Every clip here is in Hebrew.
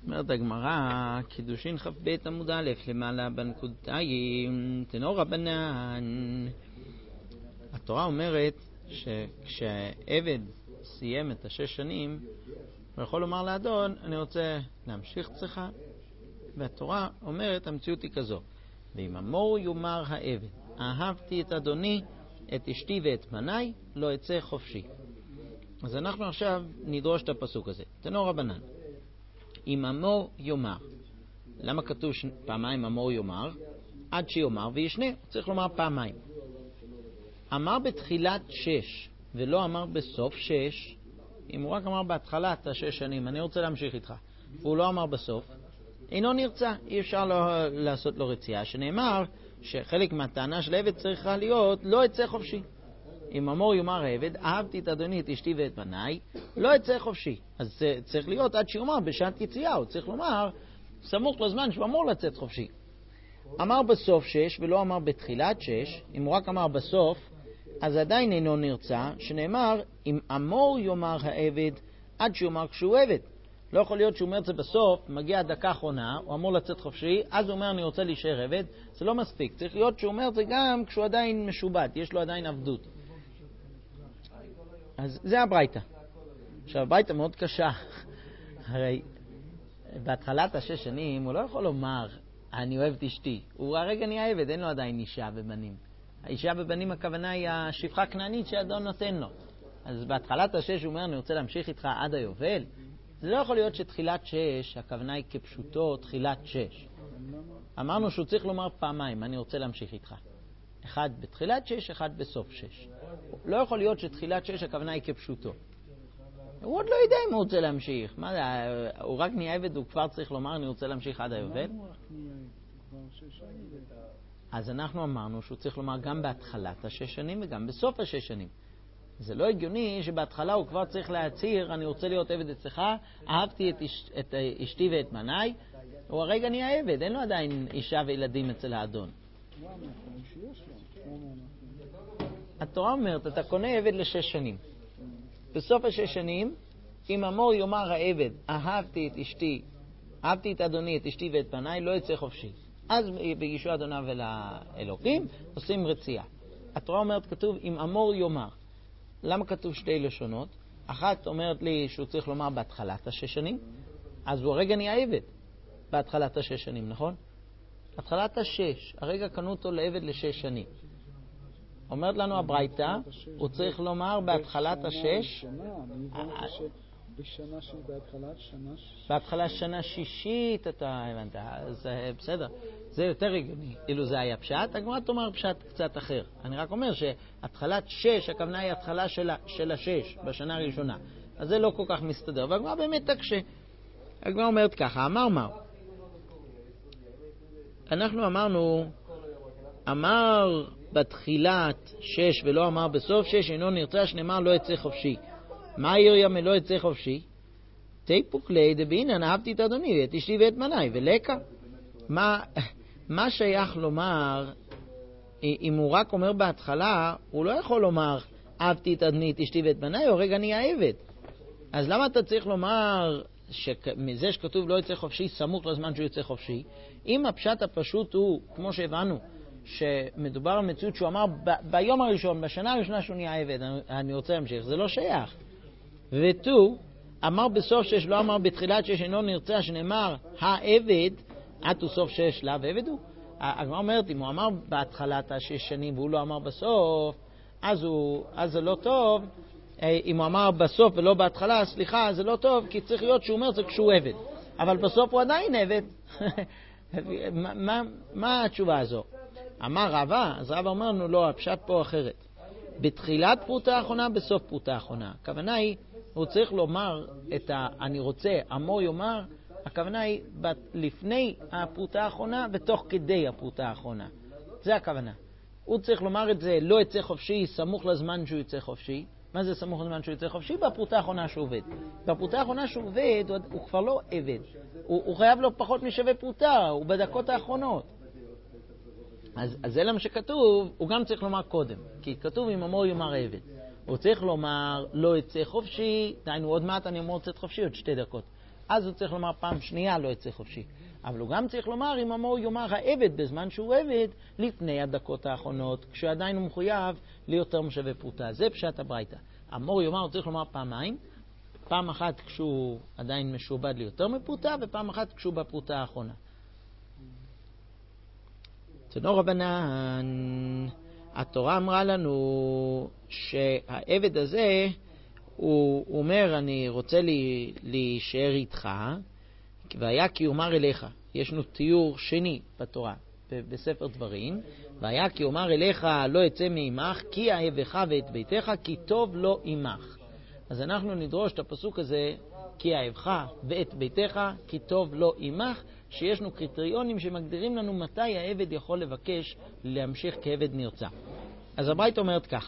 אומרת הגמרא, קידושין כ"ב עמוד א' למעלה בנקודתיים, תנו רבנן. התורה אומרת שכשהעבד סיים את 6 שנים, הוא יכול לומר לאדון, אני רוצה להמשיך אצלך. והתורה אומרת, המציאות היא כזו, ואם אמור יאמר העבד, אהבתי את אדוני, את אשתי ואת בניי, לא אצא חופשי. אז אנחנו עכשיו נדרוש את הפסוק הזה. תנו רבנן. אם אמור יאמר. למה כתוב פעמיים אמור יאמר? עד שיאמר וישנה. צריך לומר פעמיים. אמר בתחילת 6 ולא אמר בסוף 6. אם הוא רק אמר בהתחלת 6 שנים, אני רוצה להמשיך איתך, והוא לא אמר בסוף, אינו נרצה. אי אפשר לעשות לו רצייה, שנאמר שחלק מהטענה של העבד צריכה להיות לא אצא חופשי. אם אמור יאמר העבד, אהבתי את אדוני, את אשתי ואת בניי, לא אצא חופשי. אז צריך להיות עד שיאמר בשעת יציאה, הוא צריך לומר סמוך לזמן שהוא אמור לצאת חופשי. אמר בסוף 6 ולא אמר בתחילת 6, אם הוא רק אמר בסוף, אז עדיין אינו נרצה, שנאמר אם אמור יאמר העבד עד שיאמר כשהוא עבד. לא יכול להיות שהוא אומר את זה בסוף, מגיע הדקה האחרונה, הוא אמור לצאת חופשי, אז הוא אומר אני רוצה להישאר עבד, זה לא מספיק. צריך להיות שהוא אומר את זה גם כשהוא עדיין משובד, יש לו עדיין עבדות. אז זה הברייתא. עכשיו הברייתא מאוד קשה. הרי בהתחלת 6 שנים הוא לא יכול לומר אני אוהב את אשתי. הוא הרגע נהיה עבד, אין לו עדיין אישה ובנים. האישה ובנים הכוונה היא השפחה הכנענית שאדון נותן לו. אז בהתחלת 6 הוא אומר אני רוצה להמשיך איתך עד היובל. זה לא יכול להיות שתחילת 6 הכוונה היא כפשוטו תחילת 6. אמרנו שהוא צריך לומר פעמיים אני רוצה להמשיך איתך. אחד בתחילת 6, אחד בסוף 6. לא יכול להיות שתחילת 6 הכוונה היא כפשוטו. הוא עוד לא יודע אם הוא רוצה להמשיך. מה זה? הוא רק נהיה עבד, הוא כבר צריך לומר אני רוצה להמשיך עד היובל? אז אנחנו אמרנו שהוא צריך לומר גם בהתחלת 6 שנים וגם בסוף 6 שנים. זה לא הגיוני שבהתחלה הוא כבר צריך להצהיר אני רוצה להיות עבד אצלך, אהבתי את אשתי ואת בניי. הוא הרגע נהיה עבד, אין לו עדיין אישה וילדים אצל האדון. התורה אומרת, אתה קונה עבד ל6 שנים. בסוף 6 שנים, אם אמור יאמר העבד, אהבתי את אשתי, אהבתי את אדוני, את אשתי ואת בניי, לא יצא חופשי. אז בגישו אדוניו ולאלוקים, עושים רצייה. התורה אומרת, כתוב, אם אמור יאמר. למה כתוב 2 לשונות? אחת אומרת לי שהוא צריך לומר בהתחלת 6 שנים, אז הוא הרגע נהיה עבד. בהתחלת 6 שנים, נכון? התחלת 6, הרגע קנו אותו לעבד ל6 שנים. אומרת לנו הברייתא, הוא צריך לומר בהתחלת 6, בשנה שהיא בהתחלה שנה שישית, אתה הבנת, אז בסדר, זה יותר הגיוני. אילו זה היה פשט, הגמרא תאמר פשט קצת אחר. אני רק אומר שהתחלת 6, הכוונה היא התחלה של 6, בשנה הראשונה. אז זה לא כל כך מסתדר, והגמרא באמת תקשה. הגמרא אומרת ככה, אמר. אנחנו אמרנו, אמר בתחילת 6 ולא אמר בסוף 6, אינו נרצה, שנאמר לא יצא חופשי. מה יריה מלא יצא חופשי? תיפוק לי דבינן, אהבתי את אדוני ואת אשתי ואת בניי, ולקה. מה שייך לומר, אם הוא רק אומר בהתחלה, הוא לא יכול לומר אהבתי את אדוני, את אשתי ואת בניי, או רגע נהיה עבד. אז למה אתה צריך לומר מזה שכתוב לא יצא חופשי סמוך לזמן שהוא יצא חופשי? אם הפשט הפשוט הוא, כמו שהבנו, שמדובר על מציאות שהוא אמר ביום הראשון, בשנה הראשונה שהוא נהיה עבד, אני רוצה להמשיך, זה לא שייך. ותו, אמר בסוף 6, לא אמר בתחילת 6, אינו נרצה, שנאמר העבד, עד הוא סוף 6, לאו עבד הוא. הגמרא אומרת, אם הוא אמר בהתחלת 6 שנים והוא לא אמר בסוף, אז זה לא טוב. אם הוא אמר בסוף ולא בהתחלה, סליחה, זה לא טוב, כי צריך להיות שהוא אומר זה כשהוא עבד. אבל בסוף הוא עדיין עבד. מה התשובה הזו? אמר רבא, אז רבא אומר לנו לא, הפשט פה אחרת. בתחילת פרוטה האחרונה, בסוף פרוטה האחרונה. הכוונה היא, הוא צריך לומר את אני רוצה, אמור יאמר, הכוונה היא לפני הפרוטה האחרונה ותוך כדי הפרוטה האחרונה. זה הכוונה. הוא צריך לומר את זה, לא יצא חופשי, סמוך לזמן שהוא יצא חופשי. מה זה סמוך לזמן שהוא יצא חופשי? בפרוטה האחרונה שהוא עובד. בפרוטה האחרונה שהוא עובד, הוא כבר לא עבד. הוא חייב לו פחות משווה פרוטה, הוא בדקות האחרונות. אז זה למה שכתוב, הוא גם צריך לומר קודם. כי כתוב אם אמור יאמר עבד. הוא צריך לומר לא יצא חופשי, דהיינו עוד מעט אני אמור לצאת חופשי עוד 2 דקות. אז הוא צריך לומר פעם שנייה לא יצא חופשי. אבל הוא גם צריך לומר אם אמור יאמר העבד בזמן שהוא עבד לפני הדקות האחרונות, כשעדיין הוא מחויב ליותר משווה פרוטה. זה פשט הברייתא. אמור יאמר הוא צריך לומר פעמיים, פעם אחת כשהוא עדיין משובד ליותר מפרוטה, ופעם אחת כשהוא בפרוטה האחרונה. תנו רבנן, התורה אמרה לנו שהעבד הזה, הוא אומר אני רוצה להישאר איתך, והיה כי אומר אליך. יש לנו תיאור שני בתורה, בספר דברים, והיה כי אומר אליך לא יצא מעמך, כי אהבך ואת ביתך, כי טוב לא עמך. אז אנחנו נדרוש את הפסוק הזה, כי אהבך ואת ביתך, כי טוב לא עמך, שיש לנו קריטריונים שמגדירים לנו מתי העבד יכול לבקש להמשיך כעבד נרצע. אז הברייתא אומרת ככה,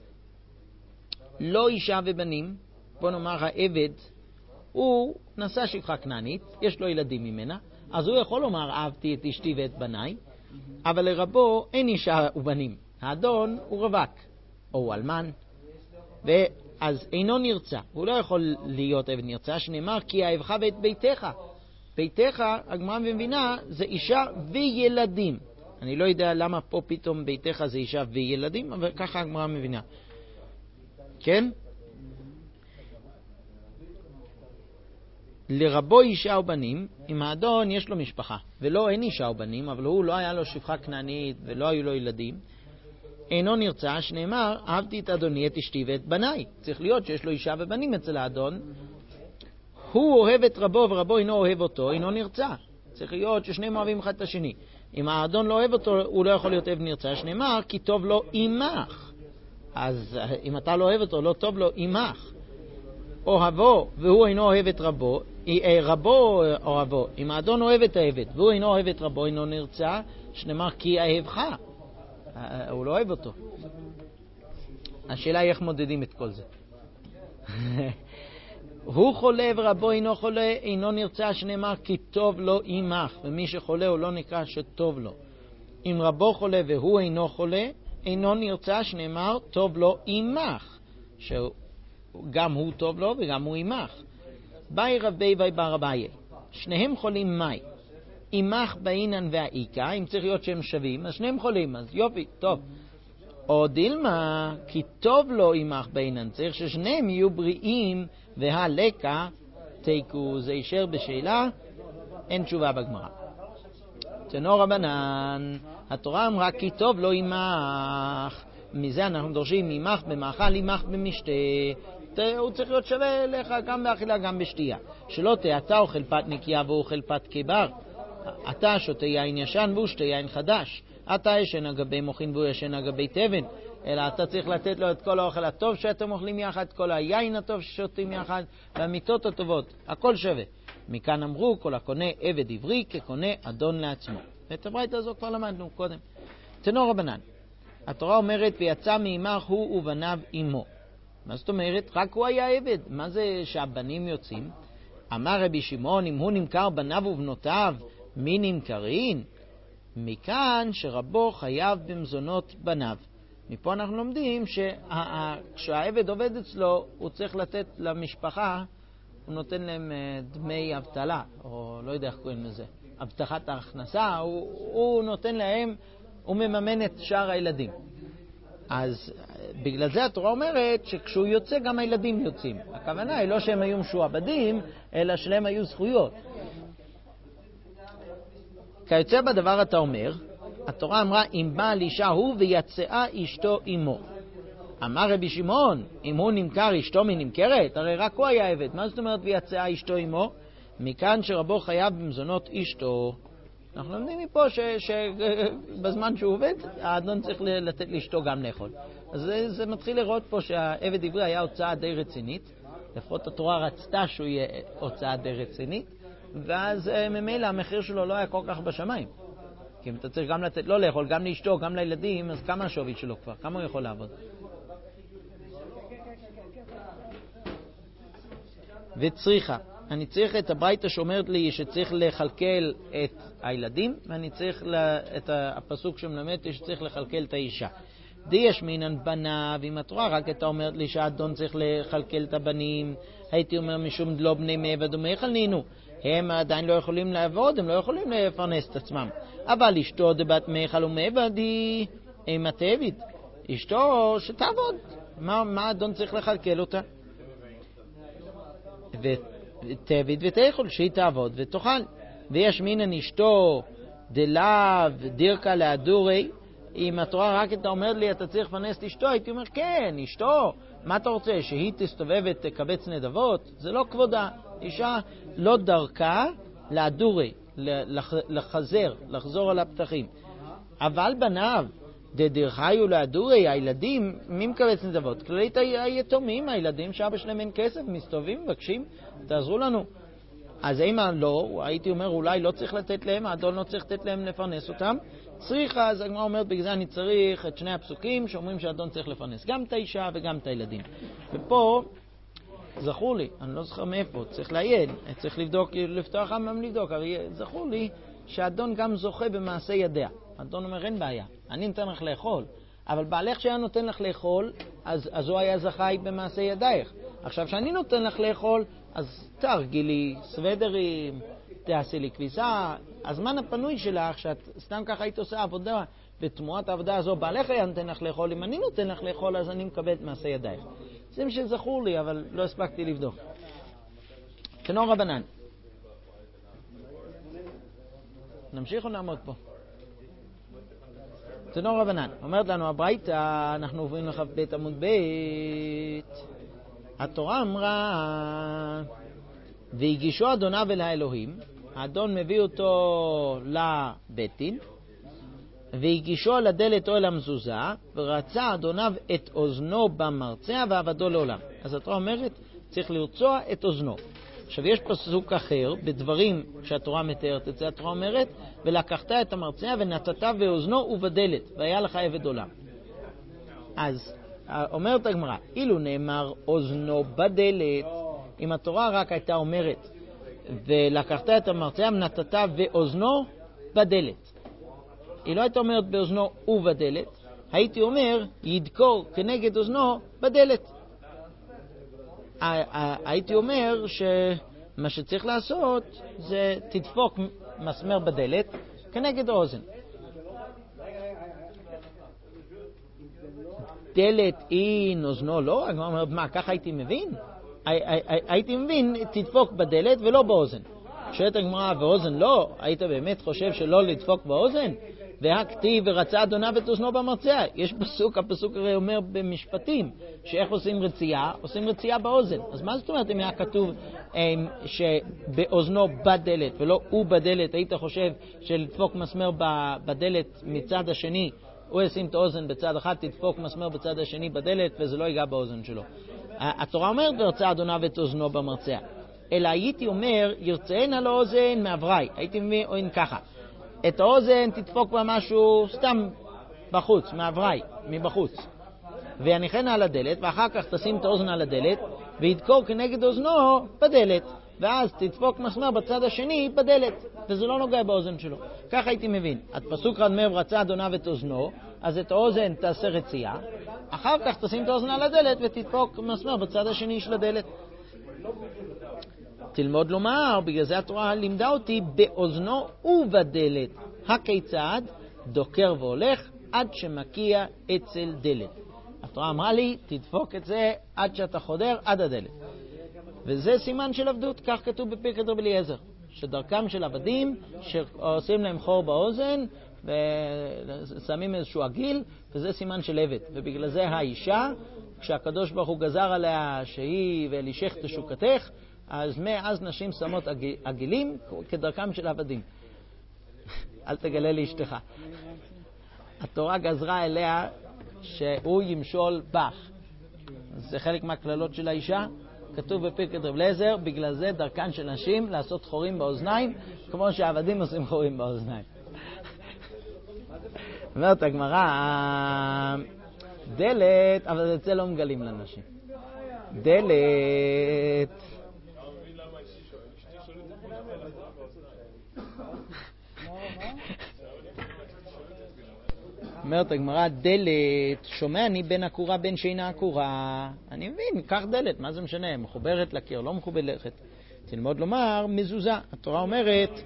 לא אישה ובנים, בוא נאמר העבד, הוא נשא שפחה כנענית, יש לו ילדים ממנה, אז הוא יכול לומר אהבתי את אשתי ואת בניי, אבל לרבו אין אישה ובנים. האדון הוא רווק, או הוא אלמן, ואז אינו נרצע. הוא לא יכול להיות עבד נרצע, שנאמר כי אהבך ואת ביתך. ביתך, הגמרא מבינה, זה אישה וילדים. אני לא יודע למה פה פתאום ביתך זה אישה וילדים, אבל ככה הגמרא מבינה. כן? לרבו אישה ובנים, אם האדון יש לו משפחה, ולא אין אישה ובנים, אבל הוא לא היה לו שפחה כנענית ולא היו לו ילדים, אינו נרצע, שנאמר, אהבתי את אדוני, את אשתי ואת בניי. צריך להיות שיש לו אישה ובנים אצל האדון. הוא אוהב את רבו ורבו אינו אוהב אותו, אינו נרצע. צריך להיות ששניהם אוהבים אחד את השני. אם האדון לא אוהב אותו, הוא לא יכול להיות אוהב נרצע, שנאמר, כי טוב לו עמך. אז אם אתה לא אוהב אותו, לא טוב לו עמך. אוהבו והוא אינו אוהב את רבו, רבו אוהבו. אם האדון אוהב את העבד והוא אינו אוהב את רבו, אינו נרצע, שנאמר כי אהבך. הוא לא אוהב אותו. השאלה היא איך מודדים את כל זה. הוא חולה ורבו אינו חולה, אינו נרצע, שנאמר כי טוב לו עמך. ומי שחולה הוא לא נקרא שטוב לו. אם רבו חולה והוא אינו חולה, אינו נרצע, שנאמר טוב לו עמך. שגם הוא טוב לו וגם הוא עמך. באי רבי ובר אביי, שניהם חולים מאי. עמך באינן והאיקה, אם צריך להיות שהם שווים, אז שניהם חולים, אז יופי, טוב. או דילמה, כי טוב לו עמך באינן, צריך ששניהם יהיו בריאים, והלקה תיקו, זה יישאר בשאלה, אין תשובה בגמרא. תנו רבנן, התורה אמרה כי טוב לו עמך, מזה אנחנו דורשים עמך במאכל, עמך במשתה. הוא צריך להיות שווה לך גם באכילה גם בשתייה. שלא אתה אוכל פת נקייה והוא אוכל פת כבר. אתה שותה יין ישן והוא שותה יין חדש. אתה ישן אגבי מוכין והוא ישן אגבי תבן. אלא אתה צריך לתת לו את כל האוכל הטוב שאתם אוכלים יחד, כל היין הטוב ששותים יחד, והמיטות הטובות. הכל שווה. מכאן אמרו כל הקונה עבד עברי כקונה אדון לעצמו. ואת הברייתא הזו כבר למדנו קודם. תנו רבנן, התורה אומרת ויצא מעמך הוא ובניו עמו. מה זאת אומרת? רק הוא היה עבד. מה זה שהבנים יוצאים? אמר רבי שמעון, אם הוא נמכר בניו ובנותיו, מי נמכרין? מכאן שרבו חייב במזונות בניו. מפה אנחנו לומדים כשהעבד עובד אצלו, הוא צריך לתת למשפחה, הוא נותן להם דמי אבטלה, או לא יודע איך קוראים לזה, הבטחת ההכנסה, הוא נותן להם, הוא מממן את שאר הילדים. אז בגלל זה התורה אומרת שכשהוא יוצא גם הילדים יוצאים. הכוונה היא לא שהם היו משועבדים, אלא שלהם היו זכויות. כיוצא בדבר אתה אומר, התורה אמרה אם בעל אישה הוא ויצאה אשתו עמו. אמר רבי שמעון, אם הוא נמכר אשתו מנמכרת, הרי רק הוא היה עבד. מה זאת אומרת ויצאה אשתו עמו? מכאן שרבו חייב במזונות אשתו. אנחנו לומדים מפה שבזמן שהוא עובד, האדון צריך לתת לאשתו גם לאכול. אז זה מתחיל לראות פה שהעבד עברי היה הוצאה די רצינית. לפחות התורה רצתה שהוא יהיה הוצאה די רצינית. ואז ממילא המחיר שלו לא היה כל כך בשמיים. כי אם אתה צריך גם לתת לא לאכול, גם לאשתו, גם לילדים, אז כמה השווי שלו כבר? כמה הוא יכול לעבוד? וצריכה. אני צריך את הברייתא שאומרת לי שצריך לחלקל את הילדים, ואני צריך את הפסוק שמלמד שצריך לחלקל את האישה. דיש מינן בניו, אם התורה רק אתה אומרת לי שהאדון צריך לחלקל את הבנים, הייתי אומר משום דלא בני מעבד ומאכל נינו. הם עדיין לא יכולים לעבוד, הם לא יכולים לפרנס את עצמם. אבל אשתו דבת מאכל ומעבד היא אימת עבד. אשתו שתעבוד. מה האדון צריך לחלקל אותה? ותעבד ותאכל, שהיא תעבוד ותאכל. ויש מינן אשתו דלאו דירקה להדורי, אם התורה רק אתה אומר לי אתה צריך לפרנס את אשתו, הייתי אומר כן, אשתו, מה אתה רוצה? שהיא תסתובב ותקבץ נדבות? זה לא כבודה. אישה לא דרכה להדורי, לחזר, לחזור על הפתחים. אבל בניו דדרחיו להדורי, הילדים, מי מקבץ נדבות? כללית היתומים, הילדים שאבא שלהם אין כסף, מסתובבים, מבקשים, תעזרו לנו. אז אם לא, הייתי אומר אולי לא צריך לתת להם, האדון לא צריך לתת להם לפרנס אותם. צריכה, אז הגמרא אומרת בגלל זה אני צריך את שני הפסוקים שאומרים שהאדון צריך לפרנס גם את האישה וגם את הילדים. ופה זכור לי, אני לא זוכר מאיפה, צריך לעיין, צריך לבדוק, לפתוח עמם לבדוק, אבל זכור לי שהאדון גם זוכה במעשה ידיה. האדון אומר אין בעיה, אני נותן לך לאכול, אבל בעלך שהיה נותן לך לאכול, אז הוא היה זכאי במעשה ידייך. עכשיו שאני נותן לך לאכול, אז תרגילי סוודרים, תעשי לי כביסה. הזמן הפנוי שלך, שאת סתם ככה היית עושה עבודה, ותמורת העבודה הזו בעלך היה נותן לך לאכול, אם אני נותן לך לאכול אז אני מקבל את מעשה ידייך. זה מה שזכור לי, אבל לא הספקתי לבדוק. תנור רבנן. נמשיך או נעמוד פה? תנור רבנן. אומרת לנו הברייתא, אנחנו עוברים לכף בית עמוד בית. התורה אמרה, והגישו אדוניו אל האלוהים, האדון מביא אותו לבית דין, והגישו על הדלת או אל המזוזה, ורצה אדוניו את אוזנו במרצע ועבדו לעולם. אז התורה אומרת, צריך לרצוע את אוזנו. עכשיו יש פסוק אחר, בדברים שהתורה מתארת את זה, התורה אומרת, ולקחת את המרצע ונתת באוזנו ובדלת, והיה לך עבד עולם. אז אומרת הגמרא, אילו נאמר אוזנו בדלת, אם התורה רק הייתה אומרת, ולקחת את המרצע ונתת באוזנו בדלת, היא לא הייתה אומרת באוזנו ובדלת, הייתי אומר ידקור כנגד אוזנו בדלת. הייתי אומר שמה שצריך לעשות זה תדפוק מסמר בדלת כנגד האוזן. דלת אין אוזנו לא? אני אומר, מה, ככה הייתי מבין? הייתי מבין תדפוק בדלת ולא באוזן. שואלת הגמרא, ואוזן לא? היית באמת חושב שלא לדפוק באוזן? והכתיב ורצה אדוניו את אוזנו במרצע. יש פסוק, הפסוק הרי אומר במשפטים, שאיך עושים רצייה? עושים רצייה באוזן. אז מה זאת אומרת אם היה כתוב שבאוזנו בדלת ולא הוא בדלת, היית חושב שלדפוק מסמר בדלת מצד השני, הוא ישים את האוזן בצד אחד, תדפוק מסמר בצד השני בדלת וזה לא ייגע באוזן שלו. התורה אומרת ורצה אדוניו את אוזנו במרצע. אלא הייתי אומר ירצאן על האוזן מעברי. הייתי אומר ככה, את האוזן תדפוק בה משהו סתם בחוץ, מעברי, מבחוץ, ויניחן על הדלת, ואחר כך תשים את האוזן על הדלת וידקור כנגד אוזנו בדלת, ואז תדפוק מסמר בצד השני בדלת, וזה לא נוגע באוזן שלו. כך הייתי מבין. הפסוק אומר רצה אדוניו את אוזנו, אז את האוזן תעשה רצייה, אחר כך תשים את האוזן על הדלת ותדפוק מסמר בצד השני של הדלת. תלמוד לומר, בגלל זה התורה לימדה אותי באוזנו ובדלת. הכיצד? דוקר והולך עד שמקיע אצל דלת. התורה אמרה לי, תדפוק את זה עד שאתה חודר עד הדלת. וזה סימן של עבדות, כך כתוב בפרקת רבי אליעזר, שדרכם של עבדים שעושים להם חור באוזן ושמים איזשהו עגיל, וזה סימן של עבד. ובגלל זה האישה, כשהקדוש ברוך הוא גזר עליה שהיא ואלישך תשוקתך, אז מאז נשים שמות עגילים כדרכם של עבדים. אל תגלה לאשתך. התורה גזרה אליה שהוא ימשול בך. זה חלק מהכללות של האישה. כתוב בפרקת רבי אליעזר, בגלל זה דרכן של נשים לעשות חורים באוזניים, כמו שהעבדים עושים חורים באוזניים. אומרת הגמרא, דלת, אבל את זה לא מגלים לנשים. דלת. אומרת הגמרא, דלת, שומע אני בין עקורה בין שאינה עקורה. אני מבין, קח דלת, מה זה משנה? מחוברת לקיר, לא מחוברת. תלמוד לומר, מזוזה. התורה אומרת,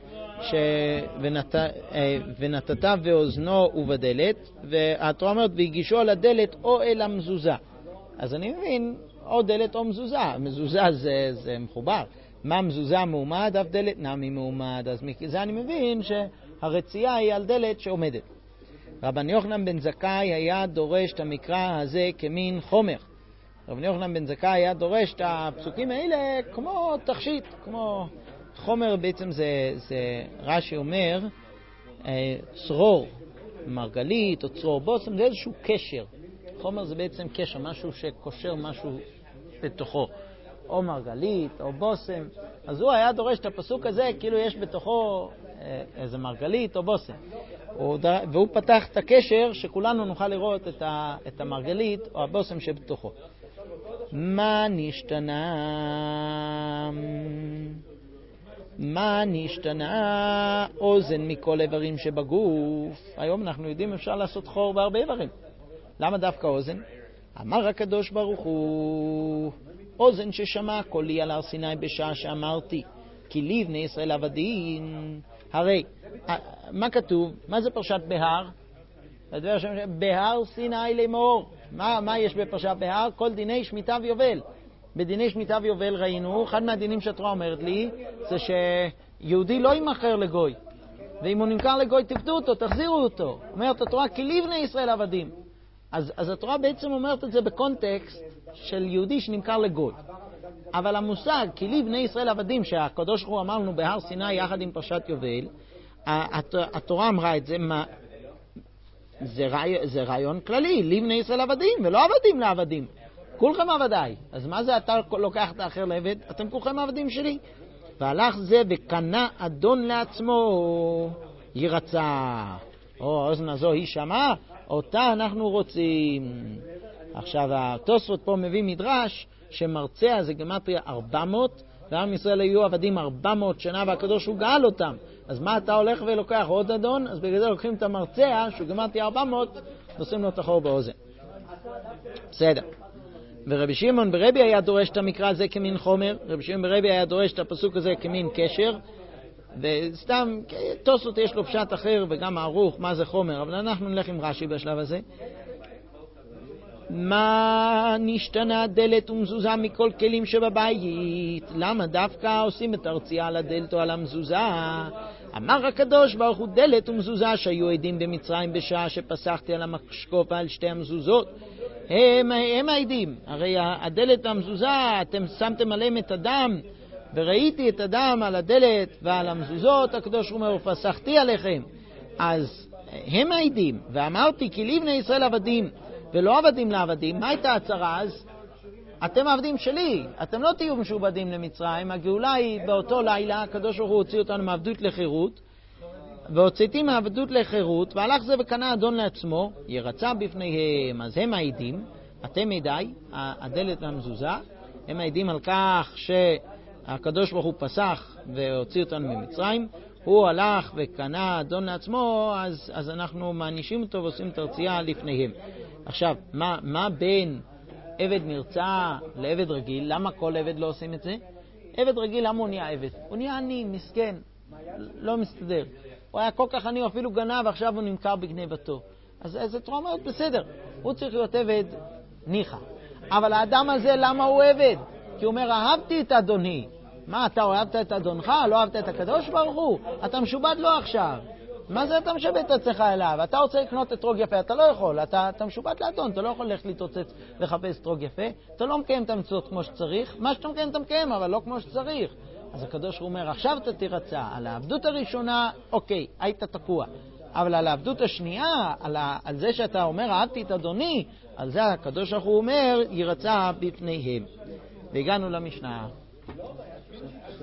ונתת ואוזנו ובדלת, והתורה אומרת, והגישו על הדלת או אל המזוזה. אז אני מבין, או דלת או מזוזה. מזוזה זה מחובר. מה מזוזה מעומד? אף דלת נמי מעומד. אז זה אני מבין שהרצייה היא על דלת שעומדת. רבן יוחנן בן זכאי היה דורש את המקרא הזה כמין חומר. רבן יוחנן בן זכאי היה דורש את הפסוקים האלה כמו תכשיט, כמו חומר. בעצם זה רש"י אומר, צרור מרגלית או צרור בושם, זה איזשהו קשר. חומר זה בעצם קשר, משהו שקושר משהו בתוכו, או מרגלית או בושם. אז הוא היה דורש את הפסוק הזה כאילו יש בתוכו איזה מרגלית או בושם. והוא פתח את הקשר שכולנו נוכל לראות את המרגלית או הבושם שבתוכו. מה נשתנה אוזן מכל איברים שבגוף? היום אנחנו יודעים אפשר לעשות חור בהרבה איברים. למה דווקא אוזן? אמר הקדוש ברוך הוא, אוזן ששמע קולי על הר סיני בשעה שאמרתי כי לי בני ישראל עבדים. הרי מה כתוב? מה זה פרשת בהר? בהר סיני לאמור. מה יש בפרשת בהר? כל דיני שמיטה ויובל. בדיני שמיטה ויובל ראינו, אחד מהדינים שהתורה אומרת לי זה שיהודי לא ימכר לגוי, ואם הוא נמכר לגוי תפדו אותו, תחזירו אותו. אומרת התורה כי לי בני ישראל עבדים. אז התורה בעצם אומרת את זה בקונטקסט של יהודי שנמכר לגוי. אבל המושג כי לי בני ישראל עבדים שהקדוש ברוך הוא אמר לנו בהר סיני יחד עם פרשת יובל, התורה אמרה את זה, זה רעיון כללי, לי בני ישראל עבדים ולא עבדים לעבדים. כולכם עבדיי. אז מה זה אתה לוקח את האחר לעבד? אתם כולכם עבדים שלי. והלך זה וקנה אדון לעצמו, ירצה. או האוזן הזו היא שמעה, אותה אנחנו רוצים. עכשיו התוספות פה מביא מדרש שמרצע זה גמטריה 400, ועם ישראל היו עבדים 400 שנה והקדוש הוא גאל אותם. אז מה אתה הולך ולוקח עוד אדון? אז בגלל זה לוקחים את המרצע שהוא גמטריה 400, נושאים לו את החור באוזן. בסדר. ורבי שמעון ברבי היה דורש את המקרא הזה כמין חומר, רבי שמעון ברבי היה דורש את הפסוק הזה כמין קשר, וסתם תוספות יש לו פשט אחר וגם ערוך מה זה חומר, אבל אנחנו נלך עם רש"י בשלב הזה. מה נשתנה דלת ומזוזה מכל כלים שבבית? למה דווקא עושים את הרצייה על הדלת או על המזוזה? אמר הקדוש ברוך הוא דלת ומזוזה שהיו עדים במצרים בשעה שפסחתי על המשקוף ועל שתי המזוזות, הם העדים. הרי הדלת והמזוזה אתם שמתם עליהם את הדם, וראיתי את הדם על הדלת ועל המזוזות, הקדוש ברוך הוא פסחתי עליכם. אז הם העדים. ואמרתי כי לי בני ישראל עבדים ולא עבדים לעבדים. מה הייתה הצרה אז? אתם עבדים שלי, אתם לא תהיו משובדים למצרים. הגאולה היא באותו לילה, הקדוש ברוך הוא הוציא אותנו מעבדות לחירות, והוצאתי מעבדות לחירות, והלך זה וקנה אדון לעצמו, ירצה בפניהם. אז הם העדים, אתם עדיי, הדלת והמזוזה, הם העדים על כך שהקדוש ברוך הוא פסח והוציא אותנו ממצרים. הוא הלך וקנה אדון לעצמו, אז אנחנו מענישים אותו ועושים את הרצייה לפניהם. עכשיו, מה בין עבד נרצע לעבד רגיל? למה כל עבד לא עושים את זה? עבד רגיל, למה הוא נהיה עבד? הוא נהיה עני, מסכן, לא מסתדר. הוא היה כל כך עני, אפילו גנב, עכשיו הוא נמכר בגנבתו. אז התורה אומרת, בסדר, הוא צריך להיות עבד ניחא. אבל האדם הזה, למה הוא עבד? כי הוא אומר, אהבתי את אדוני. מה, אתה אוהבת את אדונך? לא אהבת את הקדוש ברוך הוא? אתה משובד לו עכשיו. מה זה אתה משבד את עצמך אליו? אתה רוצה לקנות אתרוג יפה, אתה לא יכול. אתה משובד לאדון, אתה לא יכול ללכת להתרוצץ לחפש אתרוג יפה. אתה לא מקיים את המצוות כמו שצריך. מה שאתה מקיים אתה מקיים, אבל לא כמו שצריך. אז הקדוש הוא אומר, עכשיו אתה תירצה. על העבדות הראשונה, אוקיי, היית תקוע. אבל על העבדות השנייה, על זה שאתה אומר, אהבתי את אדוני, על זה הקדוש הוא אומר, ירצה בפניהם. והגענו למשנה.